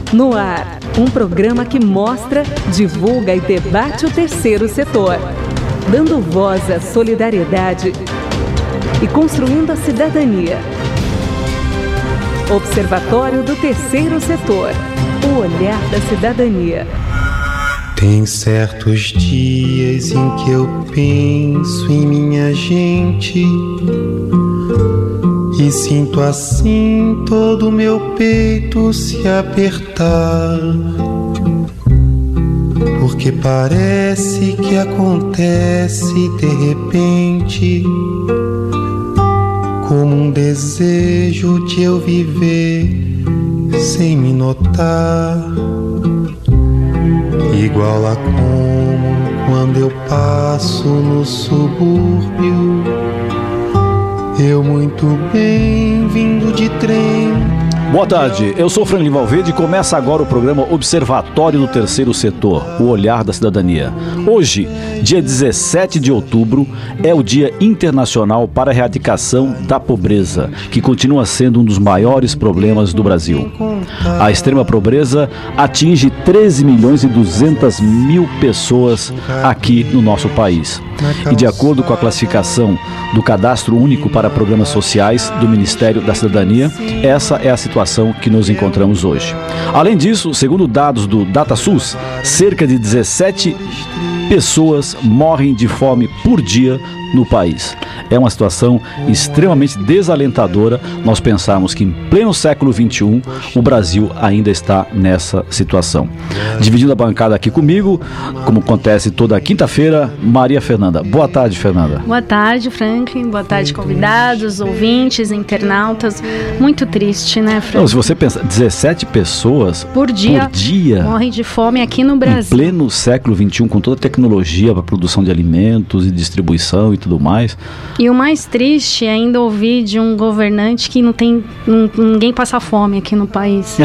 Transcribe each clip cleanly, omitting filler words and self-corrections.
No ar, um programa que mostra, divulga e debate o terceiro setor, dando voz à solidariedade e construindo a cidadania. Observatório do Terceiro Setor, o olhar da cidadania. Tem certos dias em que eu penso em minha gente e sinto assim todo o meu peito se apertar, porque parece que acontece de repente, como um desejo de eu viver sem me notar, igual a como quando eu passo no subúrbio, eu muito bem vindo de trem. Boa tarde, eu sou Franklin Valverde e começa agora o programa Observatório do Terceiro Setor, o olhar da cidadania. Hoje, dia 17 de outubro, é o Dia Internacional para a Erradicação da Pobreza, que continua sendo um dos maiores problemas do Brasil. A extrema pobreza atinge 13.200.000 pessoas aqui no nosso país. E de acordo com a classificação do Cadastro Único para Programas Sociais do Ministério da Cidadania, essa é a situação que nos encontramos hoje. Além disso, segundo dados do DataSUS, cerca de 17 pessoas morrem de fome por dia no país. É uma situação extremamente desalentadora nós pensarmos que em pleno século XXI o Brasil ainda está nessa situação. Dividindo a bancada aqui comigo, como acontece toda quinta-feira, Maria Fernanda. Boa tarde, Fernanda. Boa tarde, Franklin. Boa tarde, convidados, ouvintes, internautas. Muito triste, né, Franklin? Não, se você pensar, 17 pessoas por dia morrem de fome aqui no Brasil. Em pleno século XXI, com toda a tecnologia para a produção de alimentos e distribuição e tudo mais. E o mais triste é ainda ouvir de um governante que ninguém passa fome aqui no país.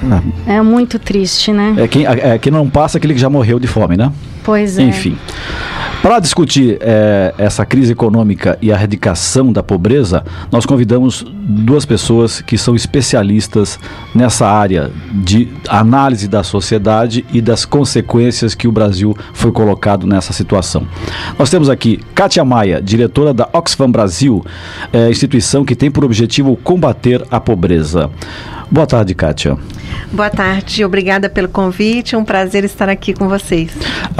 É muito triste, né? Quem não passa aquele que já morreu de fome, né? Pois é. Enfim. Para discutir essa crise econômica e a erradicação da pobreza, nós convidamos duas pessoas que são especialistas nessa área de análise da sociedade e das consequências que o Brasil foi colocado nessa situação. Nós temos aqui Kátia Maia, diretora da Oxfam Brasil, instituição que tem por objetivo combater a pobreza. Boa tarde, Kátia. Boa tarde, obrigada pelo convite, é um prazer estar aqui com vocês.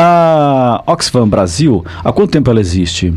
A Oxfam Brasil, há quanto tempo ela existe?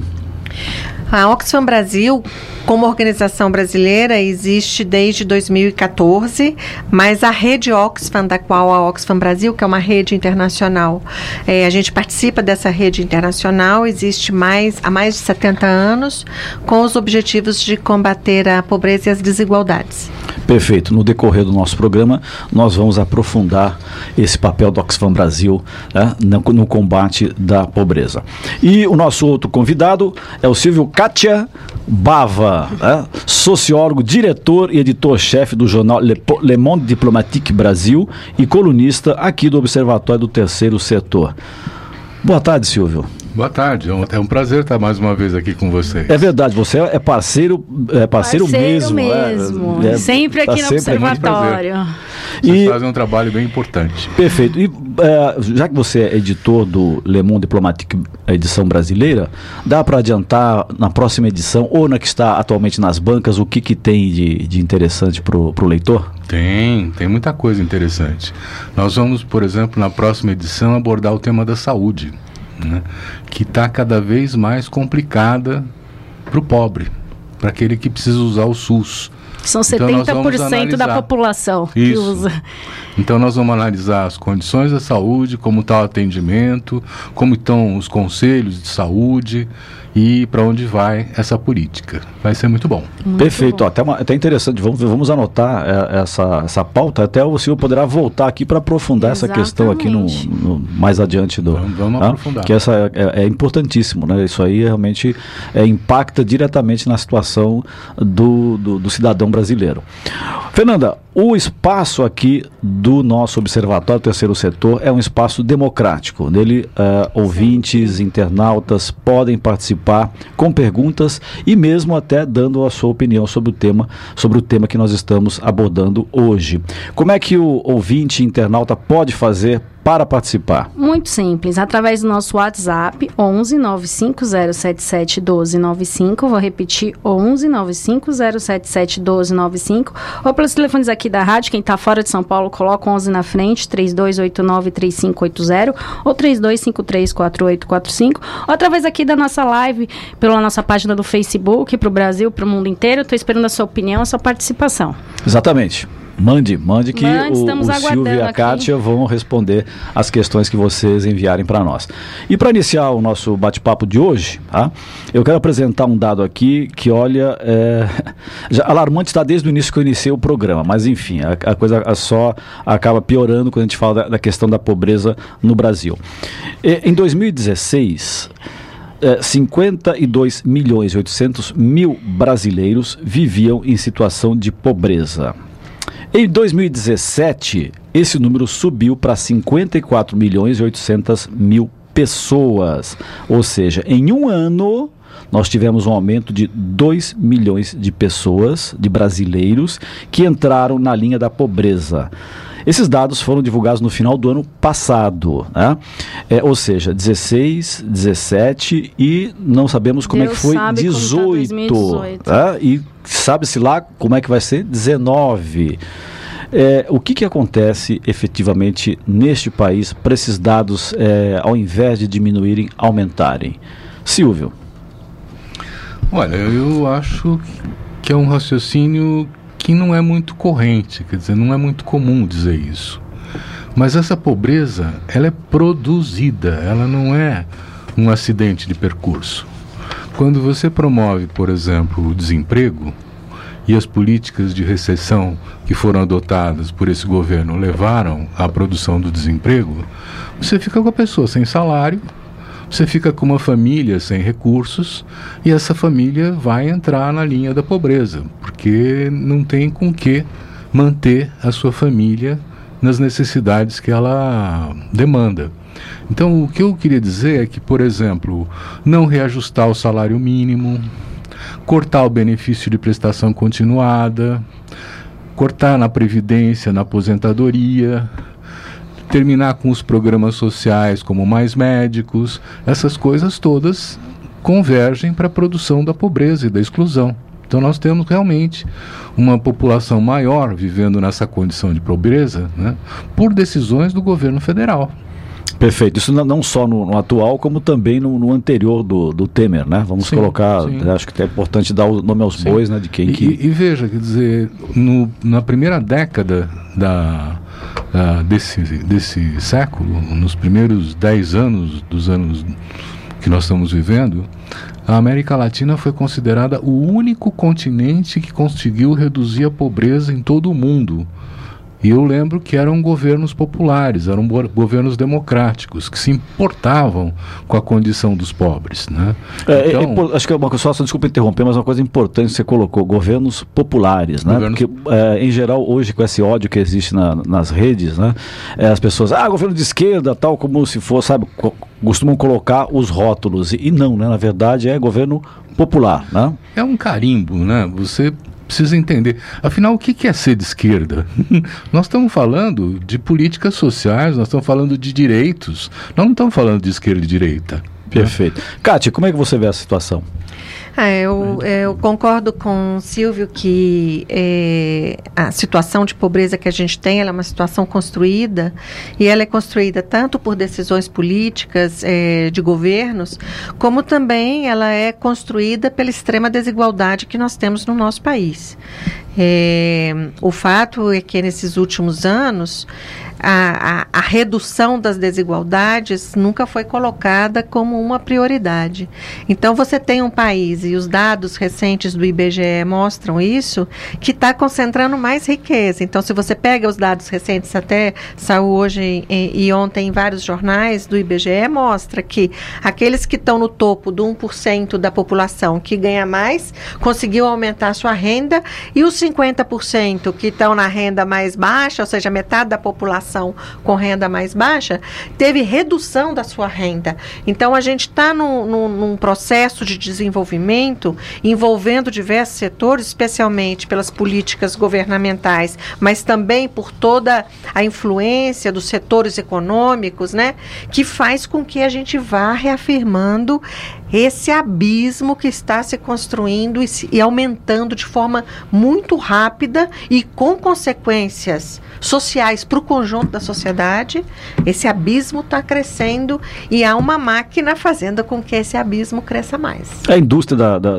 A Oxfam Brasil, como organização brasileira, existe desde 2014, mas a rede Oxfam, da qual a Oxfam Brasil, que é uma rede internacional, a gente participa dessa rede internacional, existe há mais de 70 anos, com os objetivos de combater a pobreza e as desigualdades. Perfeito. No decorrer do nosso programa, nós vamos aprofundar esse papel do Oxfam Brasil, né, no combate da pobreza. E o nosso outro convidado é o Silvio Kátia Bava, sociólogo, diretor e editor-chefe do jornal Le Monde Diplomatique Brasil e colunista aqui do Observatório do Terceiro Setor. Boa tarde, Silvio. Boa tarde, é um prazer estar mais uma vez aqui com vocês. É verdade, você é parceiro mesmo. Sempre aqui no Observatório. Vocês fazem um trabalho bem importante. Perfeito. E já que você é editor do Le Monde Diplomatique, edição brasileira, dá para adiantar na próxima edição, ou na que está atualmente nas bancas, o que tem de interessante para o leitor? Tem muita coisa interessante. Nós vamos, por exemplo, na próxima edição abordar o tema da saúde, né, que está cada vez mais complicada para o pobre, para aquele que precisa usar o SUS. São 70% da população que usa. Então nós vamos analisar as condições da saúde, como está o atendimento, como estão os conselhos de saúde e para onde vai essa política. Vai ser muito bom. Perfeito. Até interessante. Vamos anotar essa pauta. Até o senhor poderá voltar aqui para aprofundar essa questão aqui mais adiante. Vamos aprofundar. Que essa é importantíssimo, né? Isso aí realmente impacta diretamente na situação do cidadão brasileiro. Fernanda, O espaço aqui do nosso Observatório Terceiro Setor é um espaço democrático. Nele, ouvintes, internautas podem participar com perguntas e mesmo até dando a sua opinião sobre o tema que nós estamos abordando hoje. Como é que o ouvinte internauta pode fazer para participar? Muito simples, através do nosso WhatsApp 11 95077 1295, vou repetir, 11 95077 1295, ou pelos telefones aqui da rádio, quem está fora de São Paulo, coloca 11 na frente, 3289-3580 ou 3253-4845, ou através aqui da nossa live, pela nossa página do Facebook, para o Brasil, para o mundo inteiro. Estou esperando a sua opinião, a sua participação. Exatamente. Mande que o Silvio e a Kátia vão responder as questões que vocês enviarem para nós. E para iniciar o nosso bate-papo de hoje, tá? Eu quero apresentar um dado aqui que, olha, já alarmante está desde o início que eu iniciei o programa, mas enfim, a coisa só acaba piorando quando a gente fala da questão da pobreza no Brasil. Em 2016... 52.800.000 brasileiros viviam em situação de pobreza. Em 2017, esse número subiu para 54.800.000 pessoas. Ou seja, em um ano, nós tivemos um aumento de 2 milhões de pessoas, de brasileiros, que entraram na linha da pobreza. Esses dados foram divulgados no final do ano passado, né? Ou seja, 16, 17 e não sabemos como Deus é que foi 18. Tá? E sabe-se lá como é que vai ser 19. O que acontece efetivamente neste país para esses dados, ao invés de diminuírem, aumentarem? Silvio. Olha, eu acho que é um raciocínio que não é muito corrente, quer dizer, não é muito comum dizer isso. Mas essa pobreza, ela é produzida, ela não é um acidente de percurso. Quando você promove, por exemplo, o desemprego e as políticas de recessão que foram adotadas por esse governo levaram à produção do desemprego, você fica com a pessoa sem salário, você fica com uma família sem recursos e essa família vai entrar na linha da pobreza, porque não tem com que manter a sua família nas necessidades que ela demanda. Então, o que eu queria dizer é que, por exemplo, não reajustar o salário mínimo, cortar o benefício de prestação continuada, cortar na previdência, na aposentadoria, terminar com os programas sociais como Mais Médicos, essas coisas todas convergem para a produção da pobreza e da exclusão. Então nós temos realmente uma população maior vivendo nessa condição de pobreza, né, por decisões do governo federal. Perfeito. Isso não só no atual, como também no anterior do Temer, né? Vamos colocar, acho que é importante dar o nome aos bois, né? De quem e veja, quer dizer, na primeira década desse século, nos primeiros 10 anos dos anos que nós estamos vivendo, a América Latina foi considerada o único continente que conseguiu reduzir a pobreza em todo o mundo. E eu lembro que eram governos populares, eram governos democráticos, que se importavam com a condição dos pobres, né? Então, acho que é uma coisa, só desculpa interromper, mas uma coisa importante que você colocou, governos populares, né? Porque, em geral, hoje, com esse ódio que existe nas redes, né? As pessoas, governo de esquerda, tal, como se fosse, sabe, costumam colocar os rótulos, e não, né? Na verdade, é governo popular, né? É um carimbo, né? Você precisa entender. Afinal, o que é ser de esquerda? Nós estamos falando de políticas sociais, nós estamos falando de direitos, nós não estamos falando de esquerda e direita. Perfeito. Kátia, como é que você vê a situação? Eu concordo com o Silvio que a situação de pobreza que a gente tem, ela é uma situação construída, e ela é construída tanto por decisões políticas de governos, como também ela é construída pela extrema desigualdade que nós temos no nosso país. O fato é que nesses últimos anos a redução das desigualdades nunca foi colocada como uma prioridade. Então você tem um país, e os dados recentes do IBGE mostram isso, que está concentrando mais riqueza. Então se você pega os dados recentes, até saiu hoje e ontem em vários jornais do IBGE, mostra que aqueles que estão no topo do 1% da população que ganha mais, conseguiu aumentar a sua renda, e os 50% que estão na renda mais baixa, ou seja, metade da população com renda mais baixa, teve redução da sua renda. Então, a gente está num processo de desenvolvimento envolvendo diversos setores, especialmente pelas políticas governamentais, mas também por toda a influência dos setores econômicos, né, que faz com que a gente vá reafirmando esse abismo que está se construindo e aumentando de forma muito rápida e com consequências sociais para o conjunto da sociedade. Esse abismo está crescendo e há uma máquina fazendo com que esse abismo cresça mais. É a indústria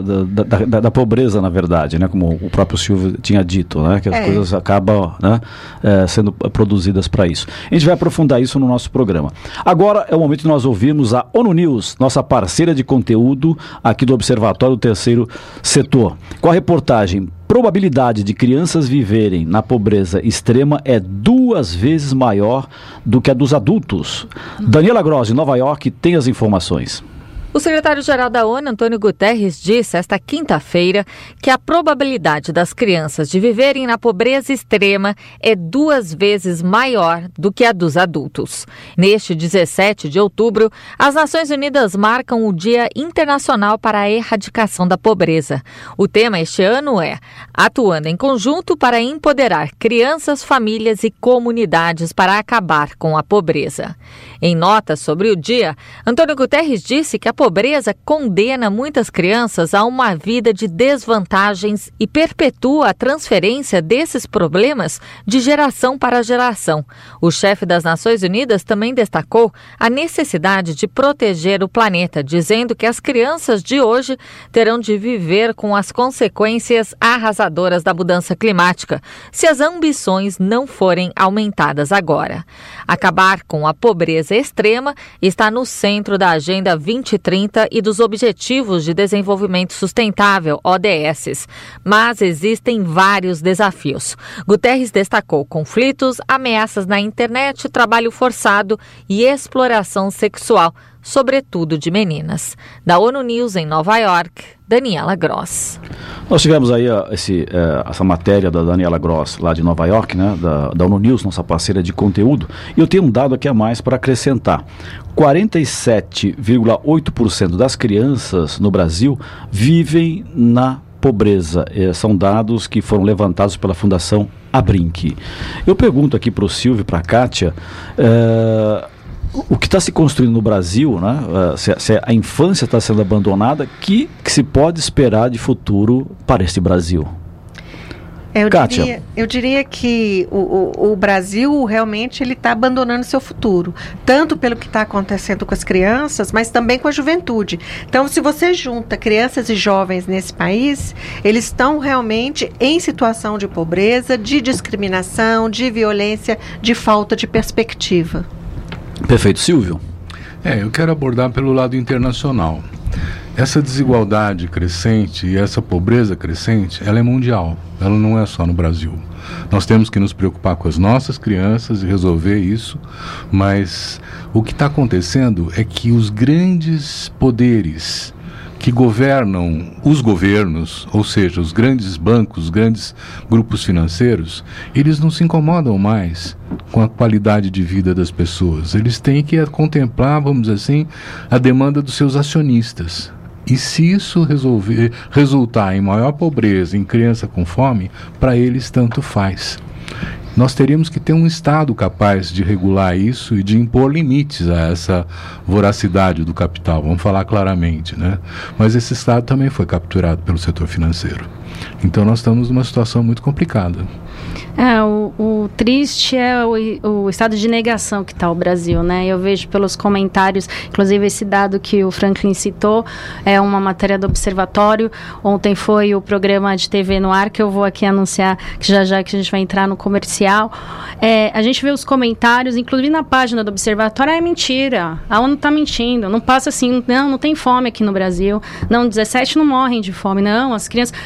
da pobreza, na verdade, né? Como o próprio Silvio tinha dito, né? Que as coisas acabam, né, sendo produzidas para isso. A gente vai aprofundar isso no nosso programa. Agora é o momento de nós ouvirmos a ONU News, nossa parceira de conteúdo aqui do Observatório do Terceiro Setor. Com a reportagem: probabilidade de crianças viverem na pobreza extrema é 2 vezes maior do que a dos adultos. Daniela Gross, de Nova York, tem as informações. O secretário-geral da ONU, Antônio Guterres, disse esta quinta-feira que a probabilidade das crianças de viverem na pobreza extrema é 2 vezes maior do que a dos adultos. Neste 17 de outubro, as Nações Unidas marcam o Dia Internacional para a Erradicação da Pobreza. O tema este ano é Atuando em Conjunto para Empoderar Crianças, Famílias e Comunidades para Acabar com a Pobreza. Em nota sobre o dia, Antônio Guterres disse que a pobreza condena muitas crianças a uma vida de desvantagens e perpetua a transferência desses problemas de geração para geração. O chefe das Nações Unidas também destacou a necessidade de proteger o planeta, dizendo que as crianças de hoje terão de viver com as consequências arrasadoras da mudança climática, se as ambições não forem aumentadas agora. Acabar com a pobreza extrema está no centro da Agenda 2030 e dos Objetivos de Desenvolvimento Sustentável, ODS. Mas existem vários desafios. Guterres destacou conflitos, ameaças na internet, trabalho forçado e exploração sexual, sobretudo de meninas. Da ONU News em Nova York, Daniela Gross. Nós tivemos aí essa matéria da Daniela Gross, lá de Nova York, né, da ONU News, nossa parceira de conteúdo, e eu tenho um dado aqui a mais para acrescentar. 47,8% das crianças no Brasil vivem na pobreza. São dados que foram levantados pela Fundação Abrinq. Eu pergunto aqui para o Silvio e para a Kátia, o que está se construindo no Brasil, né? Se a infância está sendo abandonada, que se pode esperar de futuro para este Brasil? Eu diria que o Brasil realmente ele está abandonando seu futuro, tanto pelo que está acontecendo com as crianças, mas também com a juventude. Então, se você junta crianças e jovens nesse país, eles estão realmente em situação de pobreza, de discriminação, de violência, de falta de perspectiva. Perfeito. Silvio? Eu quero abordar pelo lado internacional. Essa desigualdade crescente e essa pobreza crescente, ela é mundial, ela não é só no Brasil. Nós temos que nos preocupar com as nossas crianças e resolver isso, mas o que está acontecendo é que os grandes poderes que governam os governos, ou seja, os grandes bancos, os grandes grupos financeiros, eles não se incomodam mais com a qualidade de vida das pessoas. Eles têm que contemplar, vamos dizer assim, a demanda dos seus acionistas. E se isso resultar em maior pobreza, em criança com fome, para eles tanto faz. Nós teríamos que ter um Estado capaz de regular isso e de impor limites a essa voracidade do capital, vamos falar claramente, né? Mas esse Estado também foi capturado pelo setor financeiro. Então nós estamos numa situação muito complicada. O triste é o estado de negação que está o Brasil, né? Eu vejo pelos comentários, inclusive esse dado que o Franklin citou, é uma matéria do Observatório. Ontem foi o programa de TV no ar, que eu vou aqui anunciar, que já que a gente vai entrar no comercial. A gente vê os comentários, inclusive na página do Observatório, é mentira, a ONU está mentindo, não passa assim, não tem fome aqui no Brasil, não, 17 não morrem de fome, não, as crianças, aqui no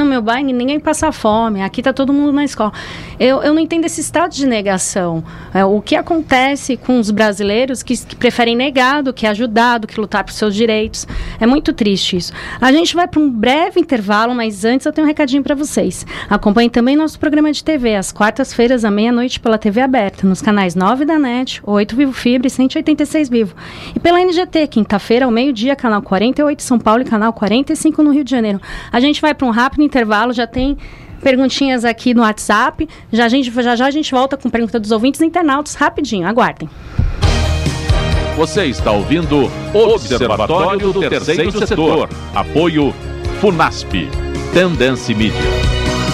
no meu bairro ninguém passa fome, aqui está todo mundo na escola. Eu não entendo esse estado de negação. O que acontece com os brasileiros que preferem negar do que ajudar, do que lutar por seus direitos. É muito triste isso. A gente vai para um breve intervalo, mas antes eu tenho um recadinho para vocês. Acompanhe também nosso programa de TV, às quartas-feiras, à meia-noite, pela TV aberta, nos canais 9 da NET, 8 Vivo Fibra e 186 Vivo. E pela NGT, quinta-feira, ao meio-dia, canal 48 São Paulo e canal 45 no Rio de Janeiro. A gente vai para um rápido intervalo, já tem perguntinhas aqui no WhatsApp. Já a gente volta com pergunta dos ouvintes e internautas, rapidinho, aguardem. Você está ouvindo Observatório do Terceiro Setor. Apoio FUNASP, Tendência Mídia.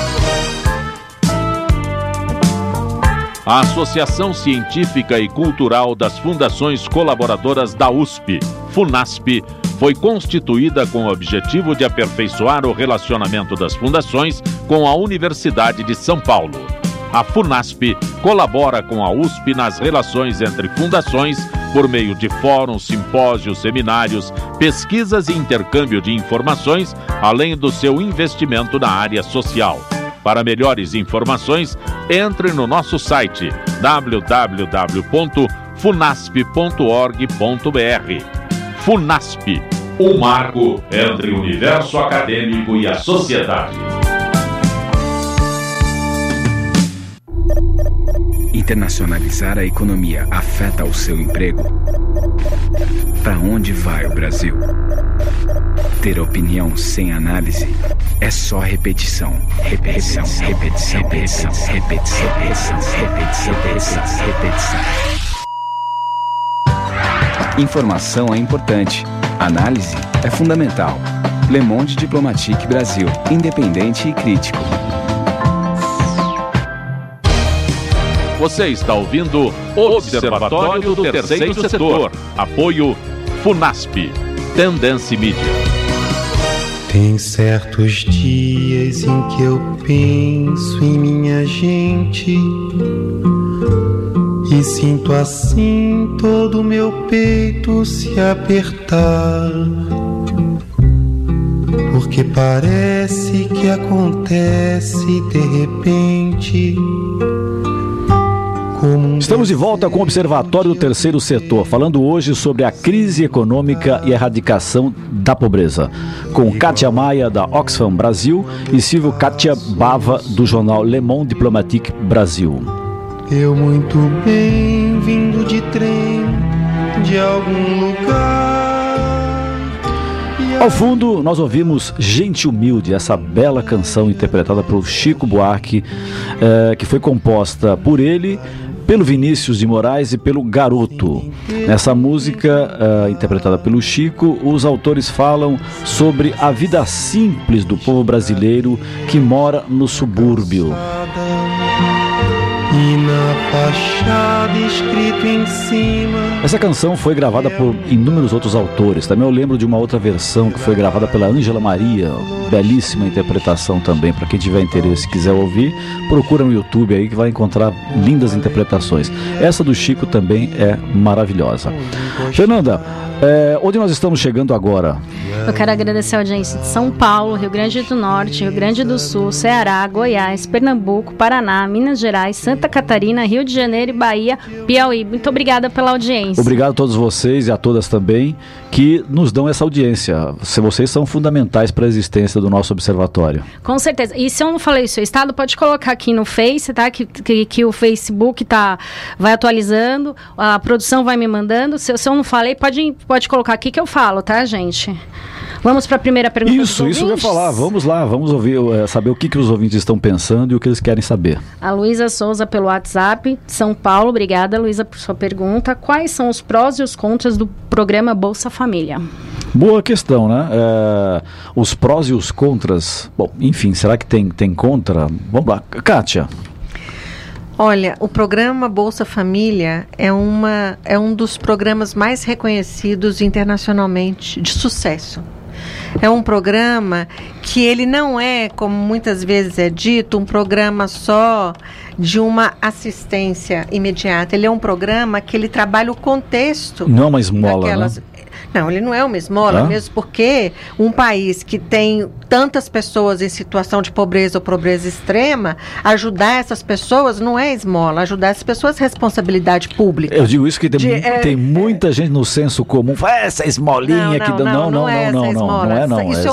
A Associação Científica e Cultural das Fundações Colaboradoras da USP, FUNASP, foi constituída com o objetivo de aperfeiçoar o relacionamento das fundações com a Universidade de São Paulo. A FUNASP colabora com a USP nas relações entre fundações por meio de fóruns, simpósios, seminários, pesquisas e intercâmbio de informações, além do seu investimento na área social. Para melhores informações, entre no nosso site www.funasp.org.br. FUNASP, um marco entre o universo acadêmico e a sociedade. Internacionalizar a economia afeta o seu emprego? Para onde vai o Brasil? Ter opinião sem análise é só repetição. Repetição, repetição, repetição, repetição, repetição, repetição, repetição, repetição. Informação é importante. Análise é fundamental. Le Monde Diplomatique Brasil. Independente e crítico. Você está ouvindo Observatório do Terceiro Setor. Apoio FUNASP, Tendência Mídia. Tem certos dias em que eu penso em minha gente e sinto assim todo o meu peito se apertar, porque parece que acontece de repente. Estamos de volta com o Observatório do Terceiro Setor, falando hoje sobre a crise econômica e a erradicação da pobreza, com Kátia Maia, da Oxfam Brasil, e Silvio Kátia Bava, do jornal Le Monde Diplomatique Brasil. Eu muito bem vindo de trem de algum lugar. Ao fundo, nós ouvimos Gente Humilde, essa bela canção interpretada por Chico Buarque, que foi composta por ele, pelo Vinícius de Moraes e pelo Garoto. Nessa música, interpretada pelo Chico, os autores falam sobre a vida simples do povo brasileiro que mora no subúrbio. E na fachada escrito em cima. Essa canção foi gravada por inúmeros outros autores. Também eu lembro de uma outra versão que foi gravada pela Ângela Maria. Belíssima interpretação também. Para quem tiver interesse e quiser ouvir, procura no YouTube aí que vai encontrar lindas interpretações. Essa do Chico também é maravilhosa. Fernanda, onde nós estamos chegando agora? Eu quero agradecer a audiência de São Paulo, Rio Grande do Norte, Rio Grande do Sul, Ceará, Goiás, Pernambuco, Paraná, Minas Gerais, Santa Catarina, Rio de Janeiro e Bahia, Piauí. Muito obrigada pela audiência. Obrigado a todos vocês e a todas também que nos dão essa audiência. Vocês são fundamentais para a existência do nosso observatório. Com certeza. E se eu não falei o seu estado, pode colocar aqui no Face, tá? Que o Facebook vai atualizando, a produção vai me mandando. Se eu não falei, pode colocar aqui que eu falo, tá, gente? Vamos para a primeira pergunta dos ouvintes? Isso eu ia falar. Vamos lá, vamos ouvir, saber o que os ouvintes estão pensando e o que eles querem saber. A Luísa Souza pelo WhatsApp, de São Paulo. Obrigada, Luísa, por sua pergunta. Quais são os prós e os contras do programa Bolsa Família? Boa questão, né? Os prós e os contras. Bom, enfim, será que tem contra? Vamos lá. Kátia. Olha, o programa Bolsa Família é um dos programas mais reconhecidos internacionalmente de sucesso. É um programa que ele não é, como muitas vezes é dito, um programa só de uma assistência imediata. Ele é um programa que ele trabalha o contexto. Não é uma esmola, né? Não, ele não é uma esmola, mesmo porque um país que tem tantas pessoas em situação de pobreza ou pobreza extrema, ajudar essas pessoas não é esmola, ajudar essas pessoas é responsabilidade pública. Eu digo isso que tem muita gente no senso comum, essa esmolinha que não é Isso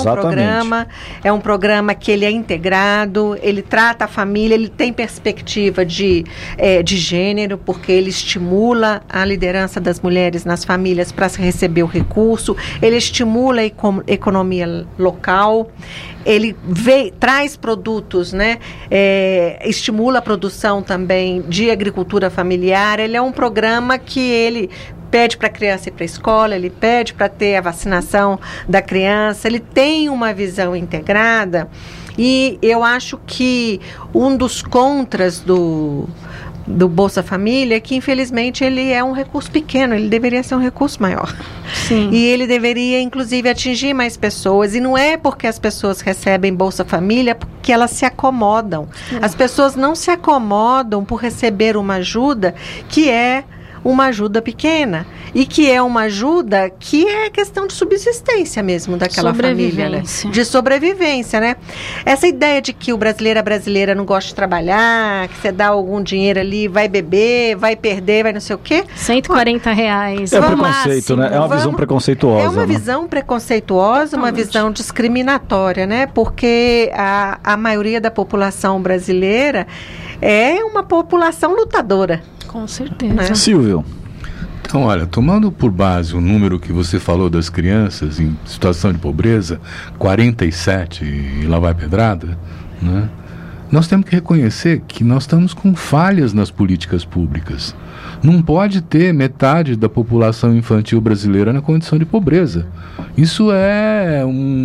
é um programa que ele é integrado, ele trata a família, ele tem perspectiva de gênero, porque ele estimula a liderança das mulheres nas famílias para se receber o recurso, ele estimula a economia local, ele traz produtos, né? Estimula a produção também de agricultura familiar. Ele é um programa que ele pede para a criança ir para a escola, ele pede para ter a vacinação da criança, ele tem uma visão integrada, e eu acho que um dos contras do Bolsa Família é que, infelizmente, ele é um recurso pequeno, ele deveria ser um recurso maior. Sim. E ele deveria, inclusive, atingir mais pessoas. E não é porque as pessoas recebem Bolsa Família porque elas se acomodam. As pessoas não se acomodam por receber uma ajuda que é uma ajuda pequena e que é uma ajuda que é questão de subsistência mesmo daquela família, né? De sobrevivência, né? Essa ideia de que o brasileiro, a brasileira não gosta de trabalhar, que você dá algum dinheiro ali, vai beber, vai perder, vai não sei o quê. R$140. É preconceito, né? É uma visão preconceituosa. É uma visão preconceituosa, uma visão discriminatória, né? Porque a maioria da população brasileira é uma população lutadora. Com certeza. Silvio. Então, olha, tomando por base o número que você falou das crianças em situação de pobreza, 47 e lá vai pedrada, né? Nós temos que reconhecer que nós estamos com falhas nas políticas públicas. Não pode ter metade da população infantil brasileira na condição de pobreza. Isso é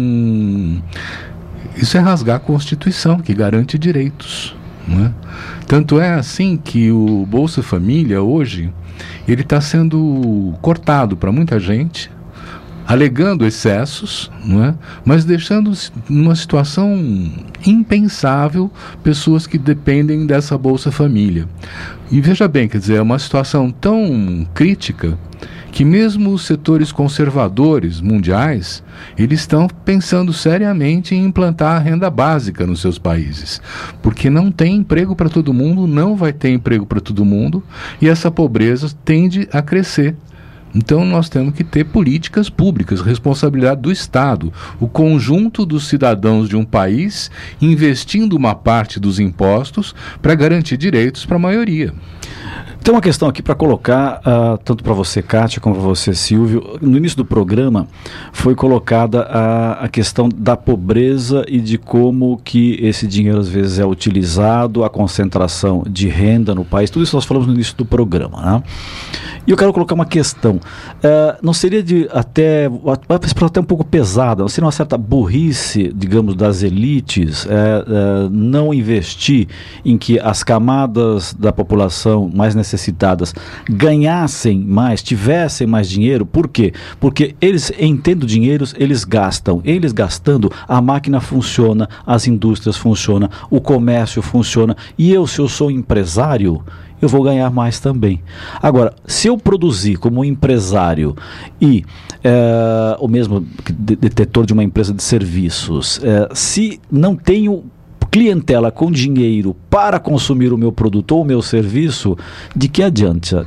rasgar a Constituição, que garante direitos. Não é? Tanto é assim que o Bolsa Família hoje ele está sendo cortado para muita gente, alegando excessos, não é? Mas deixando numa situação impensável pessoas que dependem dessa Bolsa Família. E veja bem, quer dizer, é uma situação tão crítica que mesmo os setores conservadores mundiais, eles estão pensando seriamente em implantar a renda básica nos seus países, porque não tem emprego para todo mundo, não vai ter emprego para todo mundo, e essa pobreza tende a crescer. Então nós temos que ter políticas públicas, responsabilidade do Estado, o conjunto dos cidadãos de um país investindo uma parte dos impostos para garantir direitos para a maioria. Tem uma questão aqui para colocar, tanto para você, Kátia, como para você, Silvio. No início do programa foi colocada a questão da pobreza e de como que esse dinheiro às vezes é utilizado, a concentração de renda no país. Tudo isso nós falamos no início do programa, né? E eu quero colocar uma questão. Não seria até um pouco pesada, não seria uma certa burrice, digamos, das elites não investir em que as camadas da população mais necessitadas ganhassem mais, tivessem mais dinheiro? Por quê? Porque eles, entendendo dinheiro, eles gastam. Eles gastando, a máquina funciona, as indústrias funcionam, o comércio funciona. E se eu sou empresário, eu vou ganhar mais também. Agora, se eu produzir como empresário e o mesmo detetor de uma empresa de serviços, se não tenho clientela com dinheiro para consumir o meu produto ou o meu serviço, de que adianta?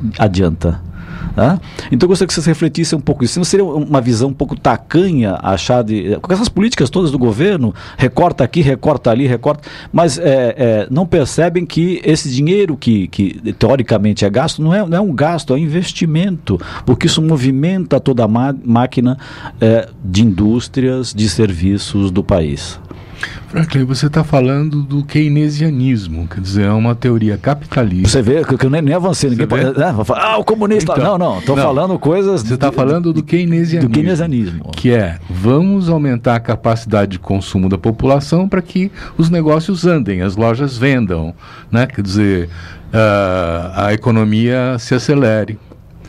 Então eu gostaria que vocês refletissem um pouco isso. Não seria uma visão um pouco tacanha achar com essas políticas todas do governo, recorta aqui, recorta ali, recorta, mas não percebem que esse dinheiro que teoricamente é gasto, não é um gasto, é um investimento, porque isso movimenta toda a máquina de indústrias, de serviços do país. Franklin, você está falando do keynesianismo, quer dizer, é uma teoria capitalista. Você vê que eu nem avancei, ninguém pode falar, o comunista, então, não, estou falando coisas... Você está falando do keynesianismo, que vamos aumentar a capacidade de consumo da população para que os negócios andem, as lojas vendam, né? Quer dizer, a economia se acelere.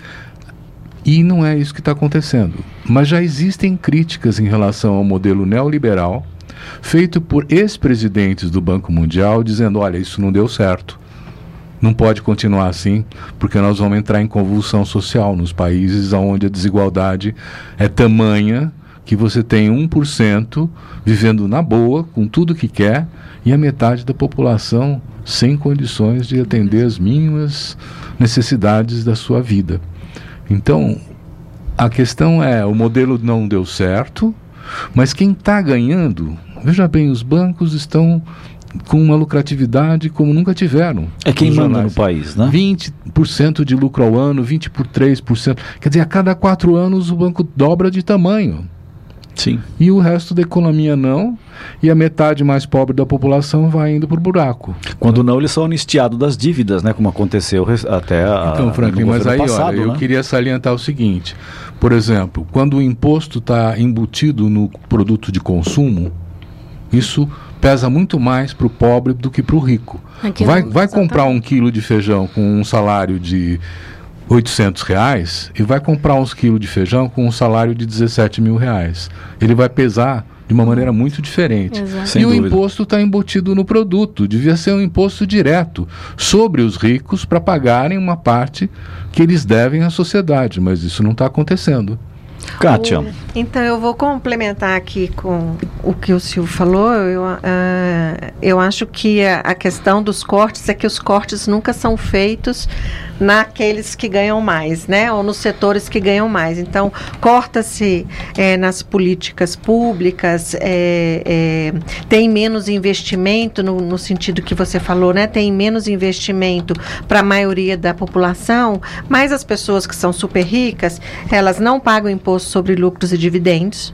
E não é isso que está acontecendo. Mas já existem críticas em relação ao modelo neoliberal, feito por ex-presidentes do Banco Mundial, dizendo, olha, isso não deu certo. Não pode continuar assim, porque nós vamos entrar em convulsão social nos países onde a desigualdade é tamanha que você tem 1% vivendo na boa, com tudo que quer, e a metade da população sem condições de atender as mínimas necessidades da sua vida. Então, a questão é, o modelo não deu certo, mas quem está ganhando, veja bem, os bancos estão com uma lucratividade como nunca tiveram. É quem manda no país, né? 20% de lucro ao ano, 23%. Quer dizer, a cada 4 anos o banco dobra de tamanho. Sim. E o resto da economia não, e a metade mais pobre da população vai indo para o buraco. Quando não, eles são anistiados das dívidas, né? Como aconteceu até então, Franklin, mas aí, passado, olha, né? eu queria salientar o seguinte. Por exemplo, quando o imposto está embutido no produto de consumo, isso pesa muito mais para o pobre do que para o rico. Vai comprar 1 quilo de feijão com um salário de R$800 e vai comprar uns quilos de feijão com um salário de R$17 mil. Ele vai pesar de uma maneira muito diferente. Sem e dúvida. O imposto está embutido no produto. Devia ser um imposto direto sobre os ricos para pagarem uma parte que eles devem à sociedade, mas isso não está acontecendo. Kátia. Então, eu vou complementar aqui com o que o Silvio falou. Eu acho que a questão dos cortes é que os cortes nunca são feitos naqueles que ganham mais, né? Ou nos setores que ganham mais. Então, corta-se nas políticas públicas, tem menos investimento, no sentido que você falou, né? Tem menos investimento para a maioria da população, mas as pessoas que são super ricas, elas não pagam imposto sobre lucros e dividendos.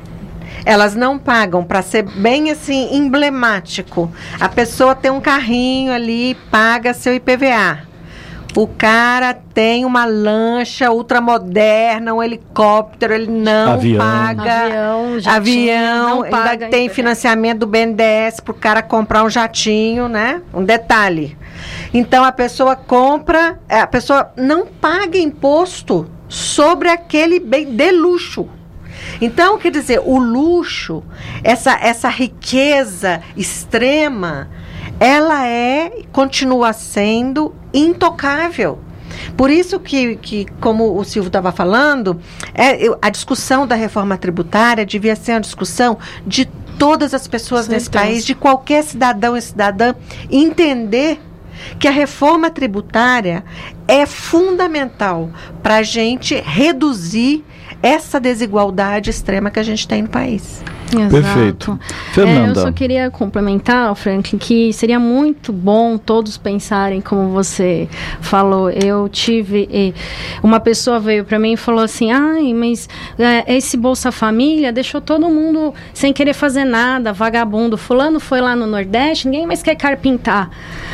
Elas não pagam, para ser bem assim emblemático. A pessoa tem um carrinho ali, paga seu IPVA. O cara tem uma lancha ultramoderna, um helicóptero, ele não paga. Avião, não paga, ainda tem financiamento do BNDES para o cara comprar um jatinho, né? Um detalhe. Então, a pessoa compra, a pessoa não paga imposto sobre aquele bem de luxo. Então, quer dizer, o luxo, essa riqueza extrema, ela continua sendo intocável. Por isso que como o Silvio estava falando, a discussão da reforma tributária devia ser uma discussão de todas as pessoas desse país, de qualquer cidadão e cidadã, entender que a reforma tributária é fundamental para a gente reduzir essa desigualdade extrema que a gente tem no país. Exato. Perfeito. Fernanda. Eu só queria complementar, Franklin, que seria muito bom todos pensarem como você falou. Eu tive... uma pessoa veio para mim e falou assim, mas esse Bolsa Família deixou todo mundo sem querer fazer nada, vagabundo. Fulano foi lá no Nordeste, ninguém mais quer carpintar.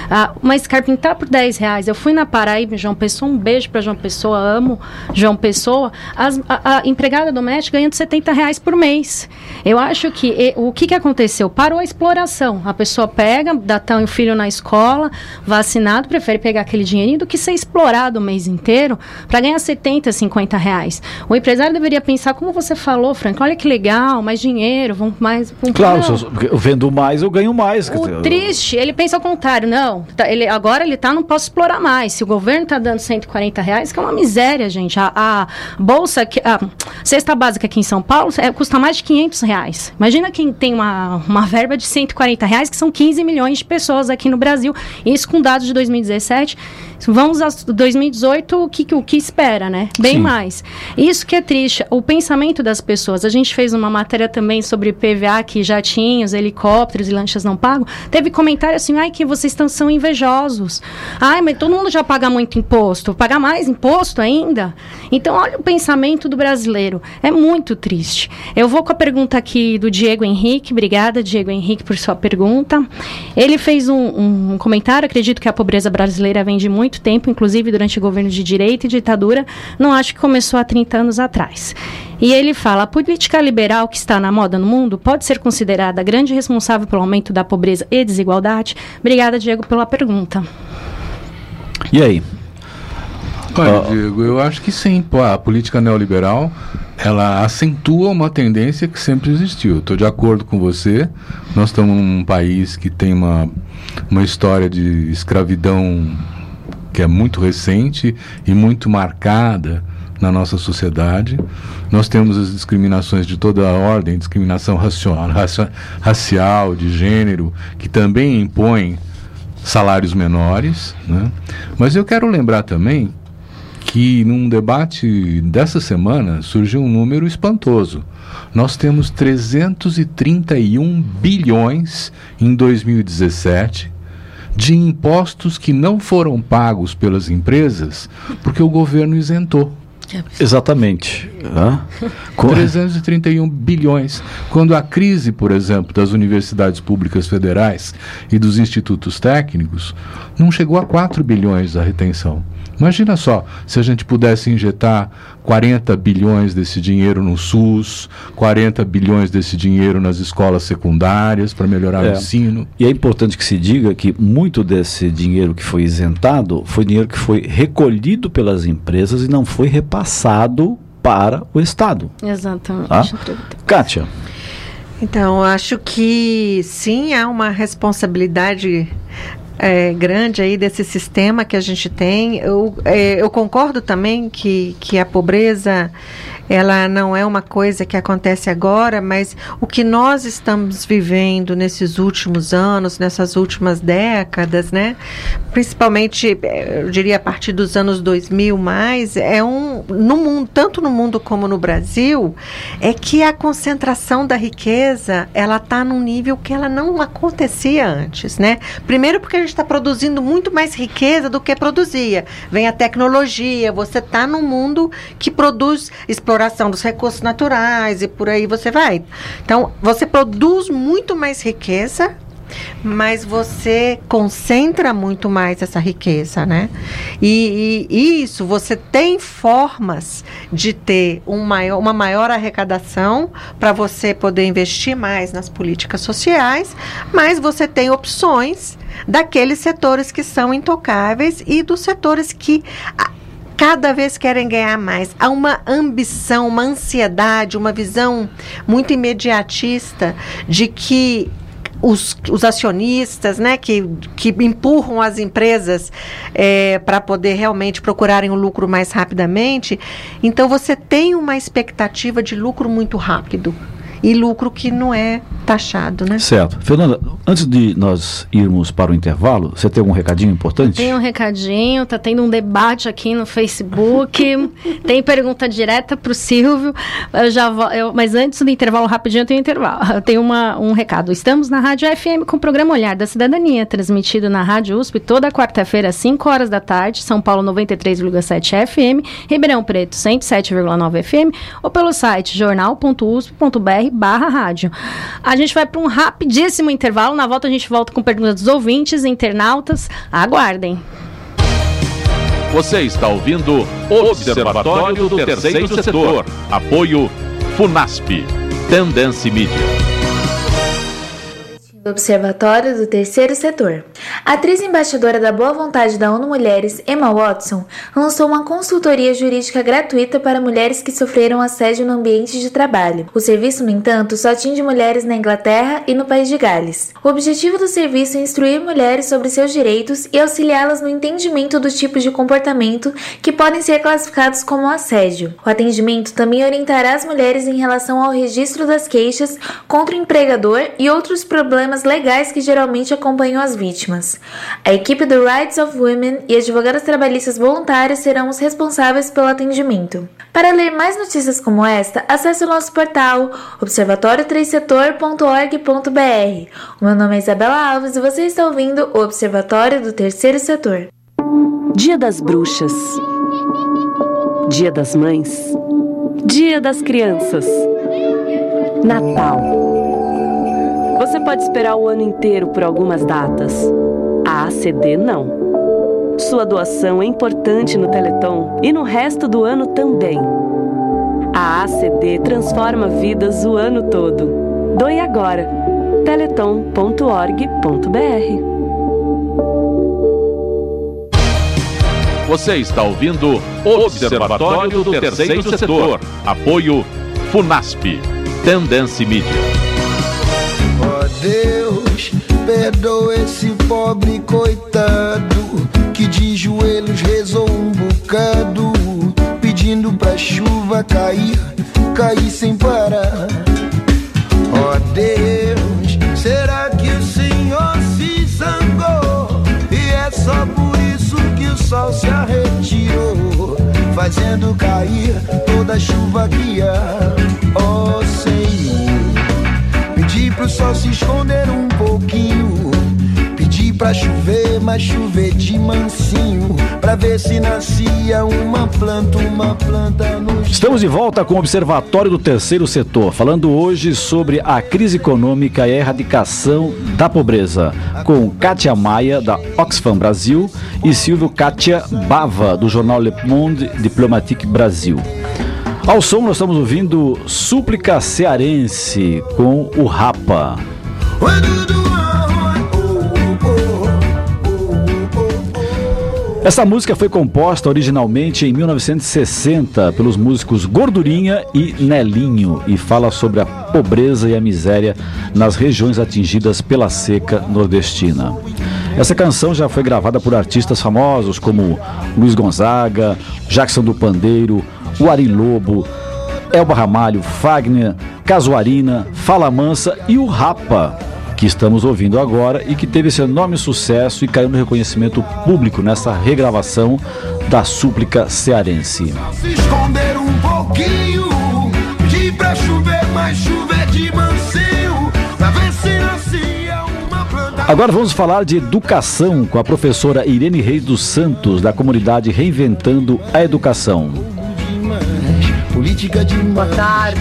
Mas carpintar por R$10. Eu fui na Paraíba, João Pessoa, um beijo para João Pessoa, amo João Pessoa. A empregada doméstica ganhando R$70 por mês. Eu acho que o que aconteceu? Parou a exploração. A pessoa pega, dá o filho na escola, vacinado, prefere pegar aquele dinheirinho do que ser explorado o mês inteiro para ganhar R$70, R$50. O empresário deveria pensar, como você falou, Frank, olha que legal, mais dinheiro, vamos mais... Claro, eu vendo mais, eu ganho mais. Triste, ele pensa ao contrário, não, agora não posso explorar mais. Se o governo está dando R$140, que é uma miséria, gente. A bolsa, a cesta básica aqui em São Paulo custa mais de R$500. Imagina quem tem uma verba de R$140, que são 15 milhões de pessoas aqui no Brasil. Isso com dados de 2017. Vamos a 2018, o que espera, né? Bem mais. Isso que é triste. O pensamento das pessoas. A gente fez uma matéria também sobre PVA, que jatinhos, helicópteros e lanchas não pagam. Teve comentário assim, que vocês são invejosos. Mas todo mundo já paga muito imposto. Pagar mais imposto ainda? Então, olha o pensamento do brasileiro. É muito triste. Eu vou com a pergunta aqui do Diego Henrique. Obrigada, Diego Henrique, por sua pergunta. Ele fez um comentário. Acredito que a pobreza brasileira vem de muito tempo, inclusive durante o governo de direita e ditadura. Não acho que começou há 30 anos atrás. E ele fala, a política liberal que está na moda no mundo pode ser considerada grande responsável pelo aumento da pobreza e desigualdade? Obrigada, Diego, pela pergunta. E aí? Olha, Diego, eu acho que sim. A política neoliberal, ela acentua uma tendência que sempre existiu. Estou de acordo com você. Nós estamos num país que tem uma história de escravidão que é muito recente e muito marcada na nossa sociedade. Nós temos as discriminações de toda a ordem, discriminação racial, de gênero, que também impõem salários menores, né? Mas eu quero lembrar também que num debate dessa semana surgiu um número espantoso. Nós temos 331 bilhões em 2017 de impostos que não foram pagos pelas empresas porque o governo isentou. Exatamente. 331 bilhões. Quando a crise, por exemplo, das universidades públicas federais e dos institutos técnicos não chegou a 4 bilhões da retenção. Imagina só, se a gente pudesse injetar 40 bilhões desse dinheiro no SUS, 40 bilhões desse dinheiro nas escolas secundárias para melhorar o ensino. E é importante que se diga que muito desse dinheiro que foi isentado foi dinheiro que foi recolhido pelas empresas e não foi repassado para o Estado. Exatamente. Kátia. Então, acho que sim, há uma responsabilidade grande aí desse sistema que a gente tem. Eu concordo também que a pobreza, ela não é uma coisa que acontece agora, mas o que nós estamos vivendo nesses últimos anos, nessas últimas décadas, né? Principalmente, eu diria, a partir dos anos 2000 mais, no mundo, tanto no mundo como no Brasil, é que a concentração da riqueza, ela está num nível que ela não acontecia antes, né? Primeiro porque a gente está produzindo muito mais riqueza do que produzia. Vem a tecnologia, você está num mundo que produz exploração dos recursos naturais e por aí você vai. Então, você produz muito mais riqueza, mas você concentra muito mais essa riqueza, né? E isso, você tem formas de ter uma maior arrecadação para você poder investir mais nas políticas sociais, mas você tem opções daqueles setores que são intocáveis e dos setores que cada vez querem ganhar mais. Há uma ambição, uma ansiedade, uma visão muito imediatista de que os acionistas, né, que empurram as empresas para poder realmente procurarem o lucro mais rapidamente. Então, você tem uma expectativa de lucro muito rápido. E lucro que não é taxado, né? Certo. Fernanda, antes de nós irmos para o intervalo, você tem algum recadinho importante? Tem um recadinho, tá tendo um debate aqui no Facebook, tem pergunta direta para o Silvio, mas antes do intervalo, rapidinho, eu tenho um recado. Estamos na Rádio FM com o programa Olhar da Cidadania, transmitido na Rádio USP toda quarta-feira às 5 horas da tarde, São Paulo 93,7 FM, Ribeirão Preto 107,9 FM, ou pelo site jornal.usp.br/rádio. A gente vai para um rapidíssimo intervalo. Na volta a gente volta com perguntas dos ouvintes, internautas. Aguardem. Você está ouvindo o Observatório do Terceiro Setor. Apoio FUNASP. Tendência Mídia. Do Observatório do Terceiro Setor. A atriz embaixadora da Boa Vontade da ONU Mulheres, Emma Watson, lançou uma consultoria jurídica gratuita para mulheres que sofreram assédio no ambiente de trabalho. O serviço, no entanto, só atinge mulheres na Inglaterra e no País de Gales. O objetivo do serviço é instruir mulheres sobre seus direitos e auxiliá-las no entendimento dos tipos de comportamento que podem ser classificados como assédio. O atendimento também orientará as mulheres em relação ao registro das queixas contra o empregador e outros problemas legais que geralmente acompanham as vítimas. A equipe do Rights of Women e advogadas trabalhistas voluntárias serão os responsáveis pelo atendimento. Para ler mais notícias como esta, acesse o nosso portal observatoriotercesetor.org.br. O meu nome é Isabela Alves e você está ouvindo o Observatório do Terceiro Setor. Dia das Bruxas, Dia das Mães, Dia das Crianças, Natal. Você pode esperar o ano inteiro por algumas datas. A ACD não. Sua doação é importante no Teleton e no resto do ano também. A ACD transforma vidas o ano todo. Doe agora. teleton.org.br. Você está ouvindo o Observatório do Terceiro Setor. Apoio FUNASP. Tendência Mídia. Deus, perdoa esse pobre coitado que que de joelhos rezou um bocado, pedindo pra chuva cair, cair sem parar. Ó Deus, será que o Senhor se zangou? E é só por isso que o sol se retirou, fazendo cair toda a chuva que há. Ó Senhor, pedi pro sol se esconder um pouquinho, pedi pra chover, mas chover de mansinho, pra ver se nascia uma planta no... Estamos de volta com o Observatório do Terceiro Setor, falando hoje sobre a crise econômica e a erradicação da pobreza, com Kátia Maia, da Oxfam Brasil, e Silvio Kátia Bava, do jornal Le Monde Diplomatique Brasil. Ao som, nós estamos ouvindo Súplica Cearense, com o Rapa. Essa música foi composta originalmente em 1960 pelos músicos Gordurinha e Nelinho e fala sobre a pobreza e a miséria nas regiões atingidas pela seca nordestina. Essa canção já foi gravada por artistas famosos como Luiz Gonzaga, Jackson do Pandeiro, o Ari Lobo, Elba Ramalho, Fagner, Casuarina, Fala Mansa e o Rapa, que estamos ouvindo agora e que teve esse enorme sucesso e caiu no reconhecimento público nessa regravação da Súplica Cearense. Se esconder um pouquinho, pedir pra chover, mas chover de mansinho, pra ver se nascia uma planta. Agora vamos falar de educação com a professora Irene Reis dos Santos, da comunidade Reinventando a Educação. Boa tarde,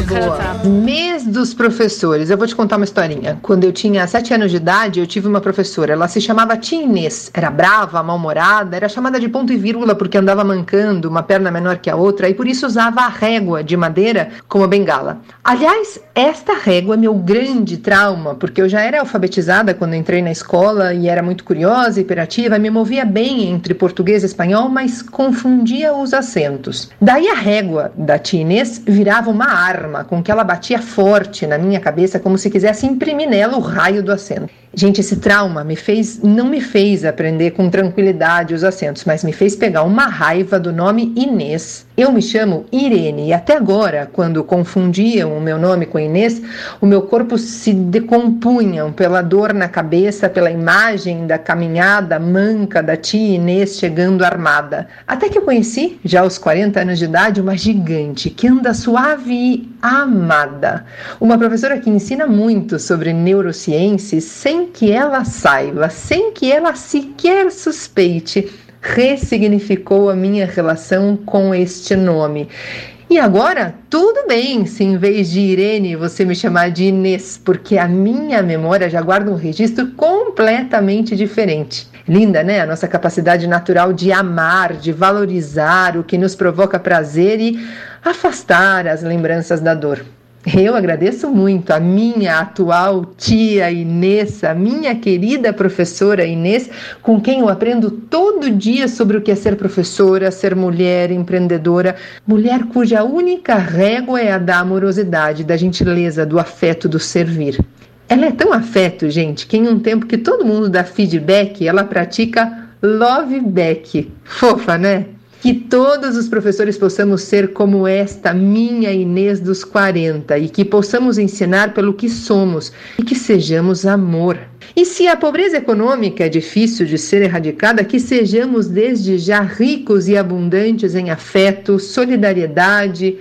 Mês dos professores. Eu vou te contar uma historinha. Quando eu tinha 7 anos de idade, eu tive uma professora. Ela se chamava Tia Inês. Era brava, mal-humorada, era chamada de ponto e vírgula porque andava mancando, uma perna menor que a outra, e por isso usava a régua de madeira como bengala. Aliás, esta régua é meu grande trauma, porque eu já era alfabetizada quando entrei na escola e era muito curiosa, hiperativa, me movia bem entre português e espanhol, mas confundia os acentos. Daí a régua da Tia Inês virava uma arma com que ela batia forte na minha cabeça como se quisesse imprimir nela o raio do acento. Gente, esse trauma não me fez aprender com tranquilidade os acentos, mas me fez pegar uma raiva do nome Inês. Eu me chamo Irene e até agora, quando confundiam o meu nome com Inês, o meu corpo se decompunha pela dor na cabeça, pela imagem da caminhada manca da tia Inês chegando armada. Até que eu conheci, já aos 40 anos de idade, uma gigante que anda suave e amada. Uma professora que ensina muito sobre neurociências sem que ela saiba, sem que ela sequer suspeite, ressignificou a minha relação com este nome. E agora, tudo bem se em vez de Irene você me chamar de Inês, porque a minha memória já guarda um registro completamente diferente. Linda, né? A nossa capacidade natural de amar, de valorizar o que nos provoca prazer e afastar as lembranças da dor. Eu agradeço muito a minha atual tia Inês, a minha querida professora Inês, com quem eu aprendo todo dia sobre o que é ser professora, ser mulher, empreendedora, mulher cuja única régua é a da amorosidade, da gentileza, do afeto, do servir. Ela é tão afeto, gente, que em um tempo que todo mundo dá feedback, ela pratica love back. Fofa, né? Que todos os professores possamos ser como esta minha Inês dos 40 e que possamos ensinar pelo que somos e que sejamos amor. E se a pobreza econômica é difícil de ser erradicada, que sejamos desde já ricos e abundantes em afeto, solidariedade,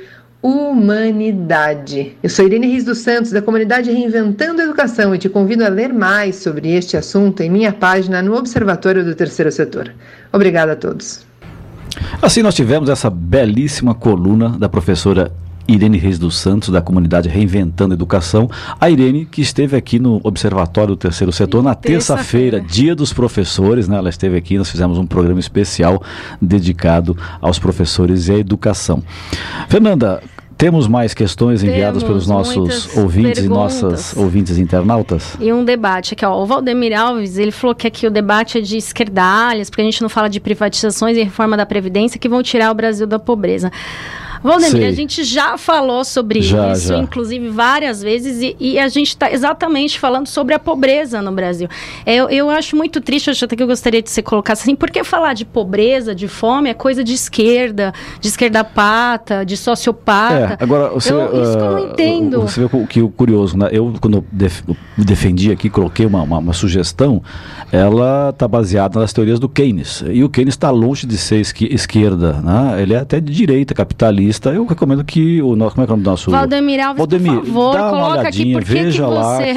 humanidade. Eu sou Irene Reis dos Santos, da comunidade Reinventando a Educação, e te convido a ler mais sobre este assunto em minha página no Observatório do Terceiro Setor. Obrigada a todos. Assim nós tivemos essa belíssima coluna da professora Irene Reis dos Santos, da comunidade Reinventando a Educação. A Irene, que esteve aqui no Observatório do Terceiro Setor na terça-feira, Dia dos Professores, né? Ela esteve aqui, nós fizemos um programa especial dedicado aos professores e à educação. Fernanda, temos mais questões enviadas pelos nossos ouvintes e nossas ouvintes internautas? E um debate aqui, ó, o Valdemir Alves, ele falou que aqui o debate é de esquerdalhas, porque a gente não fala de privatizações e reforma da Previdência que vão tirar o Brasil da pobreza. Valdemir, a gente já falou sobre isso, inclusive várias vezes, e a gente está exatamente falando sobre a pobreza no Brasil. Eu acho muito triste, acho até que eu gostaria de você colocasse assim, porque falar de pobreza, de fome, é coisa de esquerda pata, de sociopata. Agora, você, isso que eu não entendo. Você vê que o curioso, né? Eu, quando defendi aqui, coloquei uma sugestão, ela está baseada nas teorias do Keynes. E o Keynes está longe de ser esquerda, né? Ele é até de direita, capitalista. Eu recomendo que o nosso... Como é que é o nome do nosso... Valdemir Alves, por favor, coloca aqui por que você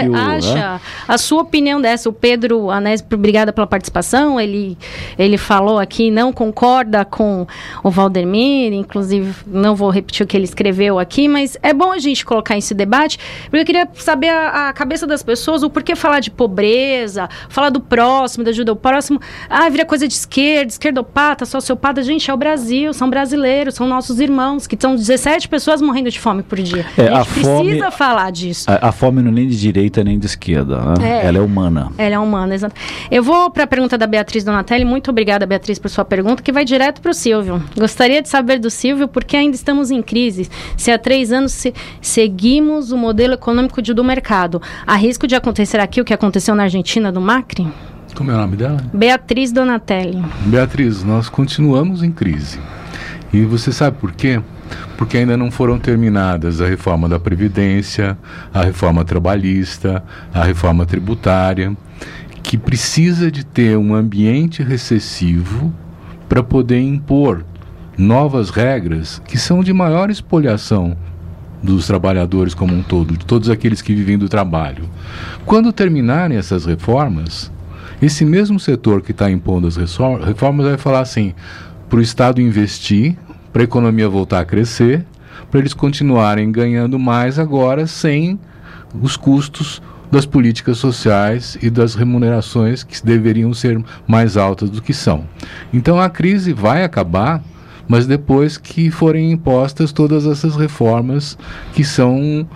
acha a sua opinião dessa. O Pedro Anésio, obrigada pela participação. Ele falou aqui, não concorda com o Valdemir, inclusive não vou repetir o que ele escreveu aqui, mas é bom a gente colocar esse debate, porque eu queria saber a cabeça das pessoas, o porquê falar de pobreza, falar do próximo, da ajuda ao próximo, vira coisa de esquerdopata, sociopata. Gente, é o Brasil, são brasileiros, são nossos irmãos, que são 17 pessoas morrendo de fome por dia. A gente precisa falar disso. A fome não é nem de direita nem de esquerda, né? Ela é humana. Ela é humana, exato. Eu vou para a pergunta da Beatriz Donatelli. Muito obrigada, Beatriz, por sua pergunta, que vai direto para o Silvio. Gostaria de saber do Silvio por que ainda estamos em crise, se há 3 anos seguimos o modelo econômico do mercado. Há risco de acontecer aqui o que aconteceu na Argentina do Macri? Como é o nome dela? Beatriz Donatelli. Beatriz, nós continuamos em crise. E você sabe por quê? Porque ainda não foram terminadas a reforma da Previdência, a reforma trabalhista, a reforma tributária, que precisa de ter um ambiente recessivo para poder impor novas regras que são de maior espoliação dos trabalhadores como um todo, de todos aqueles que vivem do trabalho. Quando terminarem essas reformas, esse mesmo setor que está impondo as reformas vai falar assim, para o Estado investir, para a economia voltar a crescer, para eles continuarem ganhando mais agora sem os custos das políticas sociais e das remunerações que deveriam ser mais altas do que são. Então a crise vai acabar, mas depois que forem impostas todas essas reformas que são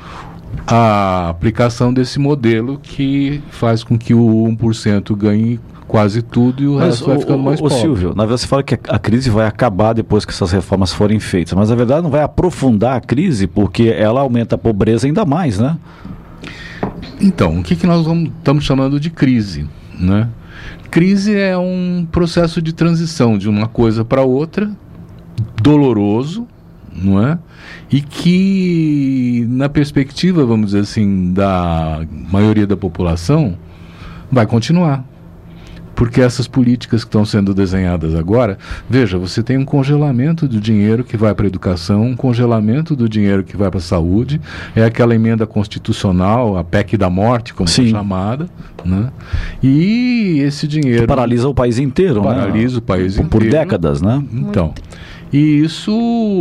a aplicação desse modelo que faz com que o 1% ganhe quase tudo e o resto vai ficando mais pobre. Silvio, na verdade você fala que a crise vai acabar depois que essas reformas forem feitas, mas na verdade não vai aprofundar a crise porque ela aumenta a pobreza ainda mais, né? Então, o que nós estamos chamando de crise, né? Crise é um processo de transição de uma coisa para outra, doloroso, não é? E que, na perspectiva, vamos dizer assim, da maioria da população, vai continuar. Porque essas políticas que estão sendo desenhadas agora, veja, você tem um congelamento do dinheiro que vai para a educação, um congelamento do dinheiro que vai para a saúde, é aquela emenda constitucional, a PEC da morte, como foi chamada, né? E esse dinheiro... Que paralisa o país inteiro, né? Paralisa o país inteiro. Por décadas, né? Então, e isso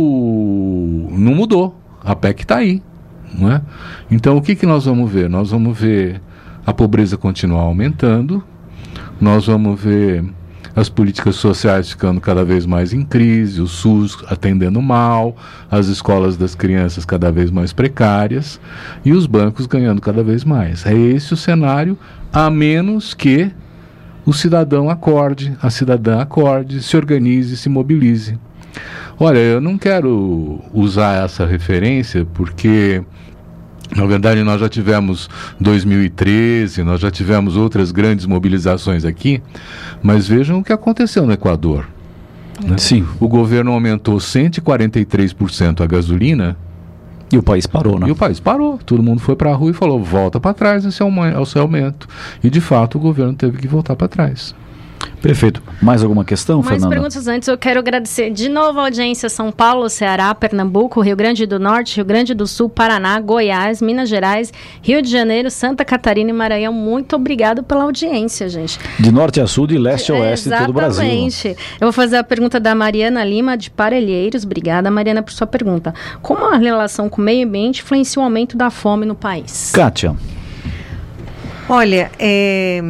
não mudou, a PEC está aí, não é? Então, o que nós vamos ver? Nós vamos ver a pobreza continuar aumentando, nós vamos ver as políticas sociais ficando cada vez mais em crise, o SUS atendendo mal, as escolas das crianças cada vez mais precárias e os bancos ganhando cada vez mais. É esse o cenário, a menos que o cidadão acorde, a cidadã acorde, se organize, se mobilize. Olha, eu não quero usar essa referência porque... Na verdade, nós já tivemos 2013, nós já tivemos outras grandes mobilizações aqui, mas vejam o que aconteceu no Equador. Né? Sim. O governo aumentou 143% a gasolina. E o país parou, né? E o país parou. Todo mundo foi para a rua e falou, volta para trás esse aumento. E, de fato, o governo teve que voltar para trás. Perfeito. Mais alguma questão, Fernanda? Mais perguntas antes. Eu quero agradecer de novo a audiência São Paulo, Ceará, Pernambuco, Rio Grande do Norte, Rio Grande do Sul, Paraná, Goiás, Minas Gerais, Rio de Janeiro, Santa Catarina e Maranhão. Muito obrigado pela audiência, gente. De norte a sul, de leste a oeste, de todo o Brasil. Exatamente. Eu vou fazer a pergunta da Mariana Lima, de Parelheiros. Obrigada, Mariana, por sua pergunta. Como a relação com o meio ambiente influencia o aumento da fome no país? Kátia. Olha,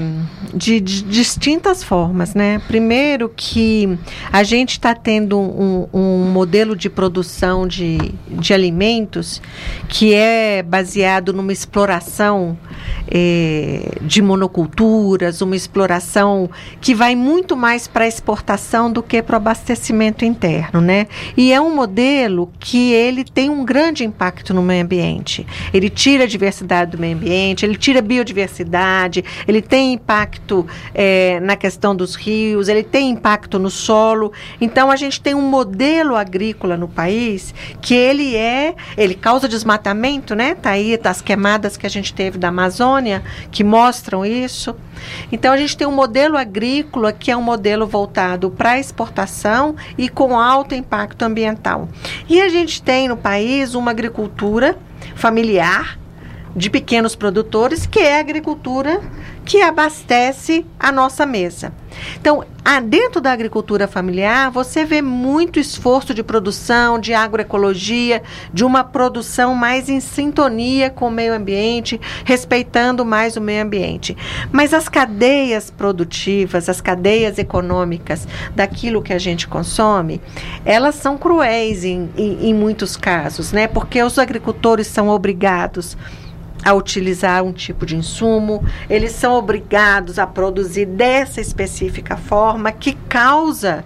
de distintas formas, né? Primeiro que a gente está tendo um modelo de produção de alimentos que é baseado numa exploração de monoculturas, uma exploração que vai muito mais para a exportação do que para o abastecimento interno, né? E é um modelo que ele tem um grande impacto no meio ambiente. Ele tira a diversidade do meio ambiente, ele tira a biodiversidade, ele tem impacto na questão dos rios, ele tem impacto no solo. Então, a gente tem um modelo agrícola no país que ele causa desmatamento, né? Tá aí as queimadas que a gente teve da Amazônia, que mostram isso. Então, a gente tem um modelo agrícola que é um modelo voltado para a exportação e com alto impacto ambiental. E a gente tem no país uma agricultura familiar, de pequenos produtores, que é a agricultura que abastece a nossa mesa. Então, dentro da agricultura familiar, você vê muito esforço de produção, de agroecologia, de uma produção mais em sintonia com o meio ambiente, respeitando mais o meio ambiente. Mas as cadeias produtivas, as cadeias econômicas daquilo que a gente consome, elas são cruéis em muitos casos, né? Porque os agricultores são obrigados a utilizar um tipo de insumo, eles são obrigados a produzir dessa específica forma que causa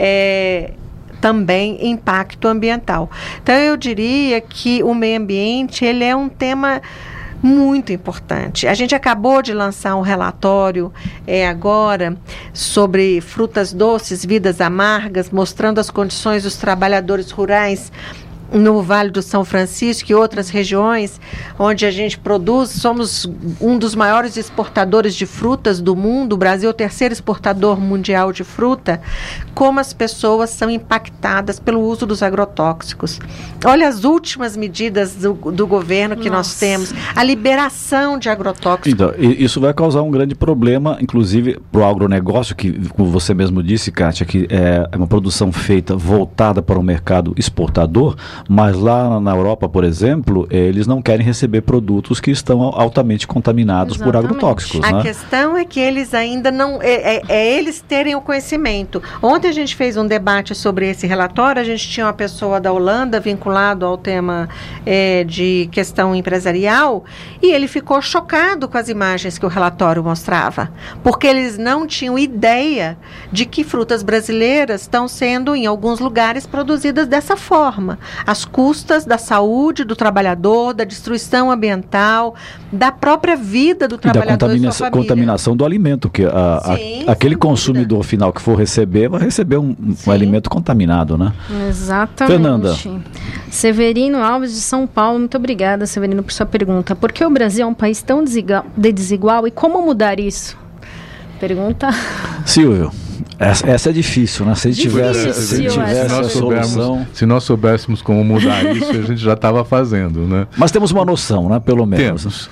também impacto ambiental. Então, eu diria que o meio ambiente, ele é um tema muito importante. A gente acabou de lançar um relatório agora sobre frutas doces, vidas amargas, mostrando as condições dos trabalhadores rurais no Vale do São Francisco e outras regiões onde a gente produz. Somos um dos maiores exportadores de frutas do mundo. O Brasil é o terceiro exportador mundial de fruta. Como as pessoas são impactadas pelo uso dos agrotóxicos. Olha as últimas medidas do governo que nós temos. A liberação de agrotóxicos. Então, isso vai causar um grande problema, inclusive para o agronegócio, que, como você mesmo disse, Kátia, que é uma produção feita, voltada para o mercado exportador. Mas lá na Europa, por exemplo, eles não querem receber produtos que estão altamente contaminados por agrotóxicos. A questão é que eles ainda não... eles terem o conhecimento. Ontem a gente fez um debate sobre esse relatório, a gente tinha uma pessoa da Holanda vinculado ao tema de questão empresarial, e ele ficou chocado com as imagens que o relatório mostrava, porque eles não tinham ideia de que frutas brasileiras estão sendo, em alguns lugares, produzidas dessa forma. Às custas da saúde do trabalhador, da destruição ambiental, da própria vida do trabalhador e da sua família. Contaminação do alimento, que aquele consumidor final que for receber, vai receber um alimento contaminado, né? Exatamente. Fernanda. Severino Alves de São Paulo, muito obrigada, Severino, por sua pergunta. Por que o Brasil é um país tão desigual e como mudar isso? Pergunta. Silvio. Essa é difícil, né? Se a gente tivesse a solução... Se nós soubéssemos como mudar isso, a gente já estava fazendo, né? Mas temos uma noção, né? Pelo menos. Temos.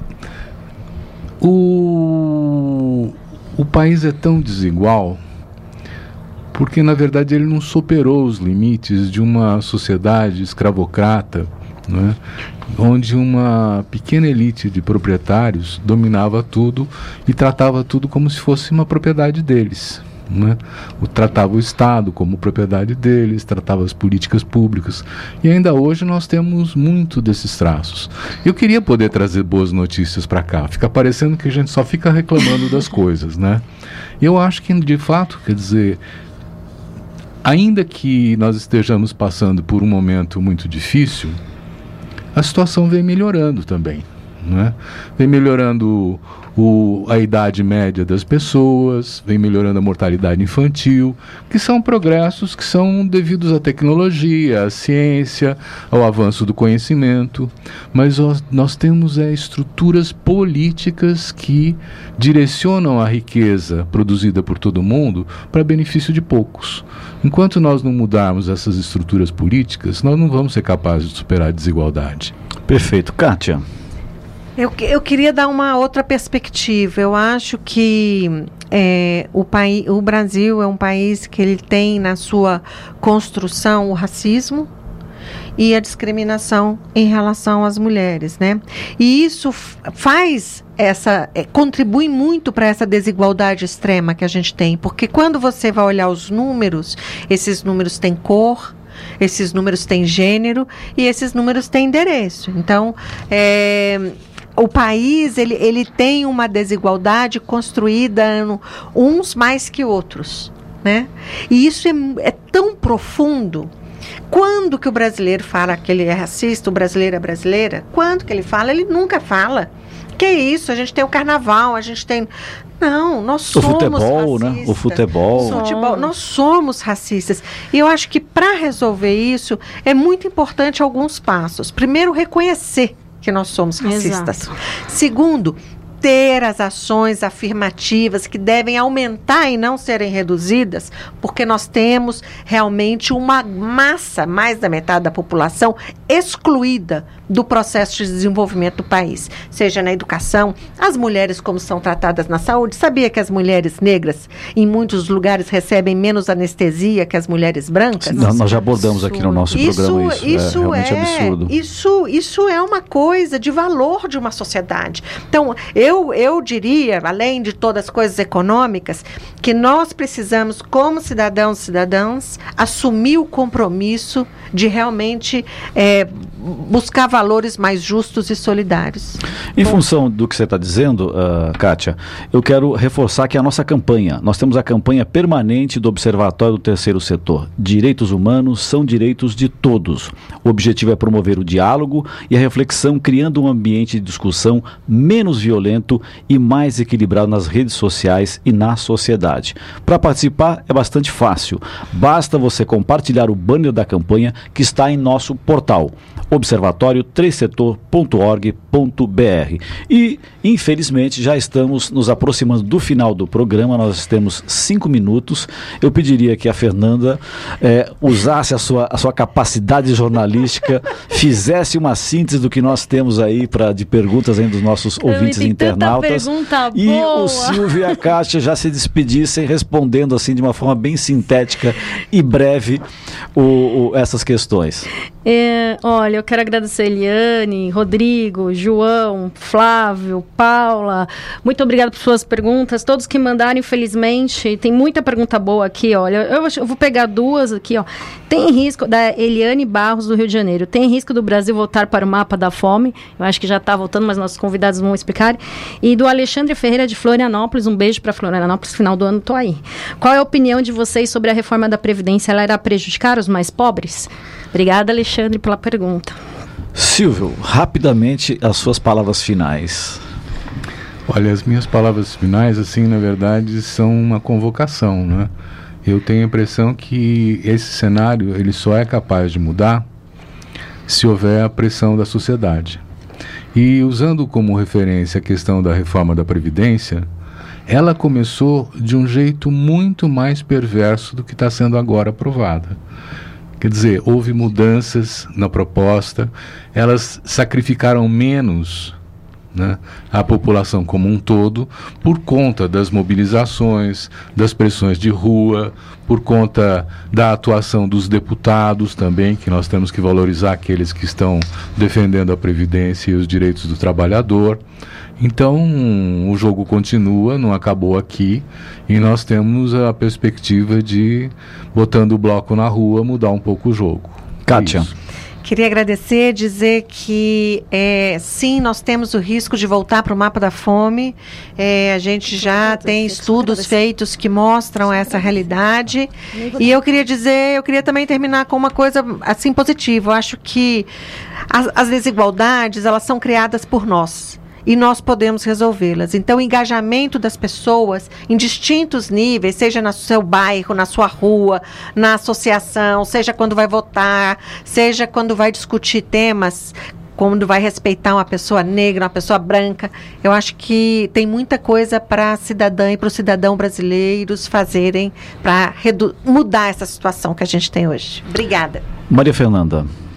O país é tão desigual porque, na verdade, ele não superou os limites de uma sociedade escravocrata, né? Onde uma pequena elite de proprietários dominava tudo e tratava tudo como se fosse uma propriedade deles. Né? Tratava o Estado como propriedade deles, tratava as políticas públicas, e ainda hoje nós temos muito desses traços. Eu queria poder trazer boas notícias para cá, fica parecendo que a gente só fica reclamando das coisas, né? Eu acho que, de fato, quer dizer, ainda que nós estejamos passando por um momento muito difícil, a situação vem melhorando também, né? Vem melhorando a idade média das pessoas, vem melhorando a mortalidade infantil, que são progressos que são devidos à tecnologia, à ciência, ao avanço do conhecimento, mas nós temos estruturas políticas que direcionam a riqueza produzida por todo mundo para benefício de poucos. Enquanto nós não mudarmos essas estruturas políticas, nós não vamos ser capazes de superar a desigualdade. Perfeito. Kátia? Eu queria dar uma outra perspectiva. Eu acho que o Brasil é um país que ele tem na sua construção o racismo e a discriminação em relação às mulheres, né? E isso contribui muito para essa desigualdade extrema que a gente tem, porque quando você vai olhar os números, esses números têm cor, esses números têm gênero e esses números têm endereço. Então, o país ele tem uma desigualdade construída uns mais que outros, né? E isso é tão profundo. Quando que o brasileiro fala que ele é racista, o brasileiro é brasileira? Quando que ele fala? Ele nunca fala. Que isso? A gente tem o carnaval, a gente tem... Não, nós somos futebol, racistas. Né? O futebol. Nós somos racistas. E eu acho que para resolver isso, é muito importante alguns passos. Primeiro, reconhecer que nós somos racistas. Exato. Segundo, ter as ações afirmativas que devem aumentar e não serem reduzidas, porque nós temos realmente uma massa, mais da metade da população, excluída do processo de desenvolvimento do país, seja na educação, as mulheres como são tratadas na saúde. Sabia que as mulheres negras em muitos lugares recebem menos anestesia que as mulheres brancas? Nós já abordamos aqui no nosso programa isso. É realmente absurdo. Isso é uma coisa de valor de uma sociedade. Então, eu diria, além de todas as coisas econômicas, que nós precisamos, como cidadãos e cidadãs, assumir o compromisso de realmente buscar valores mais justos e solidários. Em função do que você está dizendo, Kátia, eu quero reforçar que a nossa campanha, nós temos a campanha permanente do Observatório do Terceiro Setor. Direitos humanos são direitos de todos. O objetivo é promover o diálogo e a reflexão, criando um ambiente de discussão menos violento e mais equilibrado nas redes sociais e na sociedade. Para participar é bastante fácil. Basta você compartilhar o banner da campanha que está em nosso portal observatório3setor.org.br. E, infelizmente, já estamos nos aproximando do final do programa. Nós temos 5 minutos. Eu pediria que a Fernanda usasse a sua capacidade jornalística, fizesse uma síntese do que nós temos aí de perguntas aí dos nossos ouvintes internautas. E boa. O Silvio e a Kátia já se despedissem respondendo assim de uma forma bem sintética e breve essas questões. Olha, eu quero agradecer a Eliane, Rodrigo, João, Flávio, Paula. Muito obrigada por suas perguntas. Todos que mandaram, infelizmente, tem muita pergunta boa aqui, olha. Eu vou pegar duas aqui, ó. Tem risco, da Eliane Barros, do Rio de Janeiro, tem risco do Brasil voltar para o mapa da fome? Eu acho que já está voltando, mas nossos convidados vão explicar. E do Alexandre Ferreira, de Florianópolis, um beijo para Florianópolis, final do ano tô aí. Qual é a opinião de vocês sobre a reforma da Previdência? Ela irá prejudicar os mais pobres? Obrigada, Alexandre, pela pergunta. Silvio, rapidamente as suas palavras finais. Olha, as minhas palavras finais, assim, na verdade, são uma convocação, né? Eu tenho a impressão que esse cenário, ele só é capaz de mudar se houver a pressão da sociedade. E usando como referência a questão da reforma da Previdência, ela começou de um jeito muito mais perverso do que está sendo agora aprovada. Quer dizer, houve mudanças na proposta, elas sacrificaram menos, né, a população como um todo, por conta das mobilizações, das pressões de rua, por conta da atuação dos deputados também, que nós temos que valorizar aqueles que estão defendendo a Previdência e os direitos do trabalhador. Então, o jogo continua, não acabou aqui, e nós temos a perspectiva de, botando o bloco na rua, mudar um pouco o jogo. Kátia. Queria agradecer, dizer que sim, nós temos o risco de voltar para o mapa da fome. A gente já tem estudos feitos que mostram essa realidade. E eu queria também terminar com uma coisa assim positiva. Eu acho que as desigualdades, elas são criadas por nós. E nós podemos resolvê-las. Então, o engajamento das pessoas em distintos níveis, seja no seu bairro, na sua rua, na associação, seja quando vai votar, seja quando vai discutir temas, quando vai respeitar uma pessoa negra, uma pessoa branca. Eu acho que tem muita coisa para a cidadã e para os cidadãos brasileiros fazerem para mudar essa situação que a gente tem hoje. Obrigada. Maria Fernanda.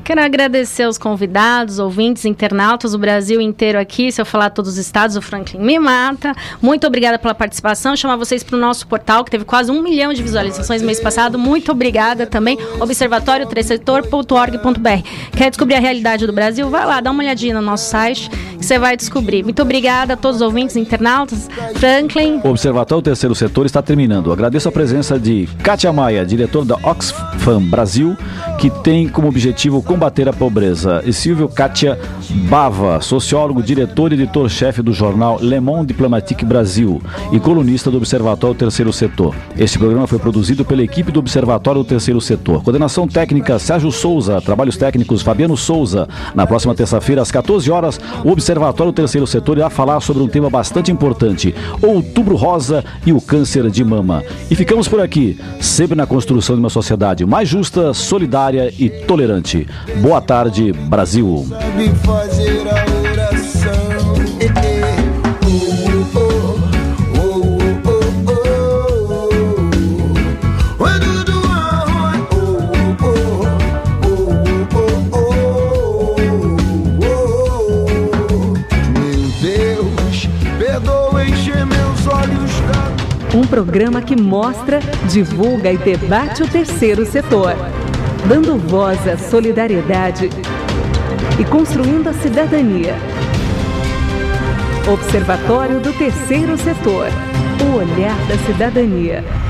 Quero agradecer aos convidados, ouvintes, internautas, o Brasil inteiro aqui. Se eu falar todos os estados, o Franklin me mata. Muito obrigada pela participação. Chamar vocês para o nosso portal, que teve quase 1 milhão de visualizações no mês passado. Muito obrigada também. observatório3setor.org.br. Quer descobrir a realidade do Brasil? Vai lá, dá uma olhadinha no nosso site, que você vai descobrir. Muito obrigada a todos os ouvintes, internautas. Franklin. O Observatório Terceiro Setor está terminando. Agradeço a presença de Kátia Maia, diretora da Oxfam Brasil, que tem como objetivo combater a pobreza, e Silvio Kátia Bava, sociólogo, diretor e editor-chefe do jornal Le Monde Diplomatique Brasil e colunista do Observatório Terceiro Setor. Este programa foi produzido pela equipe do Observatório Terceiro Setor. Coordenação técnica Sérgio Souza, trabalhos técnicos Fabiano Souza. Na próxima terça-feira, às 14 horas, o Observatório Terceiro Setor irá falar sobre um tema bastante importante: Outubro Rosa e o câncer de mama. E ficamos por aqui, sempre na construção de uma sociedade mais justa, solidária e tolerante. Boa tarde, Brasil. Sabe fazer a oração. Meu Deus, perdoa encher meus olhos. Um programa que mostra, divulga e debate o terceiro setor, dando voz à solidariedade e construindo a cidadania. Observatório do Terceiro Setor, o olhar da cidadania.